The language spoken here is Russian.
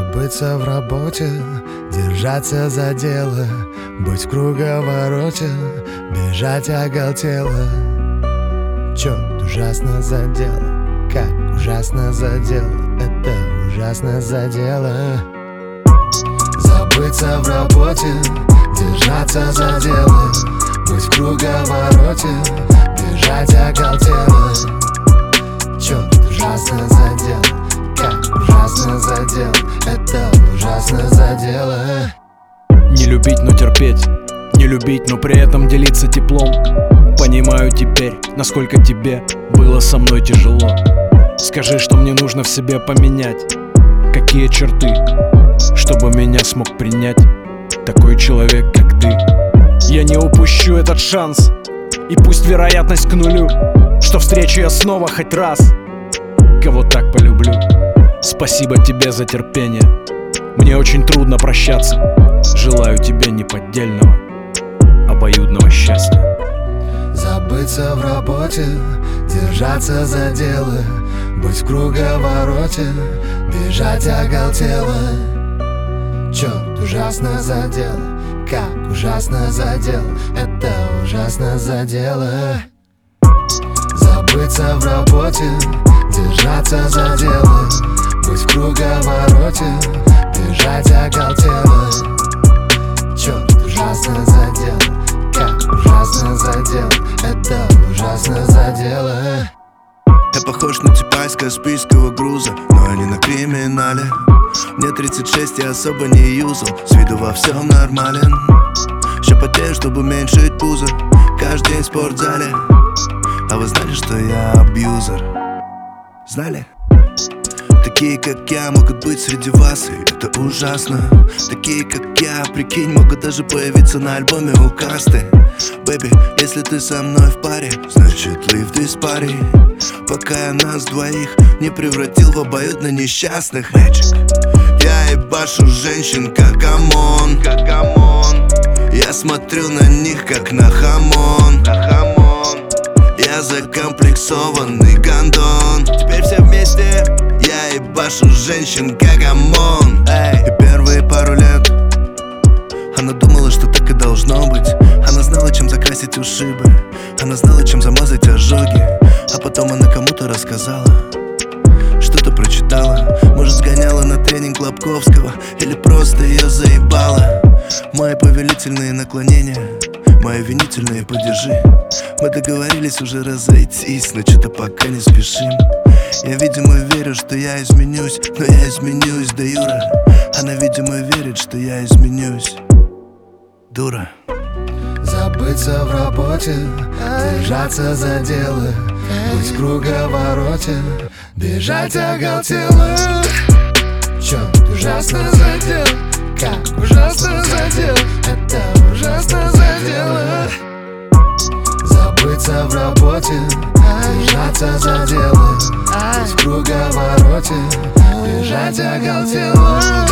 Забыться в работе, держаться за дело, быть в круговороте, бежать оголтело. Черт, ужасно задело, как ужасно задело, это ужасно задело. Забыться в работе, держаться за дело, быть в круговороте, бежать оголтело. Черт, ужасно задело, как ужасно задело, это ужасно задело. Не любить, но терпеть, не любить, но при этом делиться теплом. Понимаю теперь, насколько тебе было со мной тяжело. Скажи, что мне нужно в себе поменять. Какие черты, чтобы меня смог принять такой человек, как ты. Я не упущу этот шанс, и пусть вероятность к нулю, что встречу я снова хоть раз кого так полюблю. Спасибо тебе за терпение, мне очень трудно прощаться. Желаю тебе неподдельного, обоюдного счастья. Забыться в работе, держаться за дело, быть в круговороте, бежать оголтело. Черт, ужасно задело, как ужасно задело, это ужасно задело. Забыться в работе, держаться за дело, быть в круговороте, бежать оголтело. Черт, ужасно задело, как ужасно задело, это ужасно задело. Я похож на типа из Каспийского груза, но я не на криминале. Мне 36, я особо не юзал, с виду во всем нормален. Ща потею, чтобы уменьшить пузо, каждый день в спортзале. А вы знали, что я абьюзер? Знали? Такие, как я, могут быть среди вас, и это ужасно. Такие, как я, прикинь, могут даже появиться на альбоме у Касты. Бэби, если ты со мной в паре, значит leave this party. Пока я нас двоих не превратил в обоюдно несчастных. Magic. Я ебашу женщин, как ОМОН. Я смотрю на них, как на хамон. Я закомплексованный гондон. Теперь все вместе. Я ебашу женщин, как ОМОН. И первые пару лет она думала, что так и должно быть. Она знала, чем закрасить ушибы, она знала, чем замазать ожоги. А потом она кому-то рассказала, что-то прочитала. Может, сгоняла на тренинг Лобковского, или просто ее заебала. Мои повелительные наклонения, мои винительные падежи. Мы договорились уже разойтись, но что-то пока не спешим. Я, видимо, верю, что я изменюсь, но я изменюсь, да Юра. Она, видимо, верит, что я изменюсь, дура. Забыться в работе, держаться за дело, быть в круговороте, бежать оголтело. Черт, ужасно задел, как ужасно задел, это ужасно задело. Забыться в работе, держаться за дело, быть в круговороте, бежать оголтело.